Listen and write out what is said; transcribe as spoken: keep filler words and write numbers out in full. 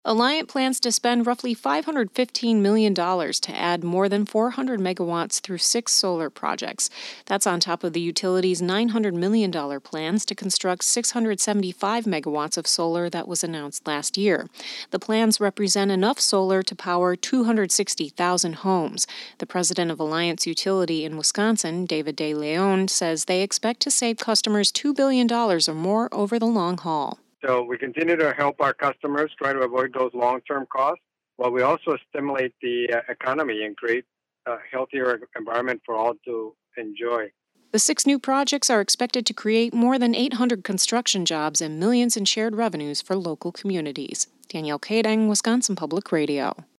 Alliant plans to spend roughly five hundred fifteen million dollars to add more than four hundred megawatts through six solar projects. That's on top of the utility's nine hundred million dollars plans to construct six hundred seventy-five megawatts of solar that was announced last year. The plans represent enough solar to power two hundred sixty thousand homes. The president of Alliant's utility in Wisconsin, David De Leon, says they expect to save customers two billion dollars or more over the long haul. So we continue to help our customers try to avoid those long-term costs, while we also stimulate the uh, economy and create a healthier environment for all to enjoy. The six new projects are expected to create more than eight hundred construction jobs and millions in shared revenues for local communities. Danielle Kading, Wisconsin Public Radio.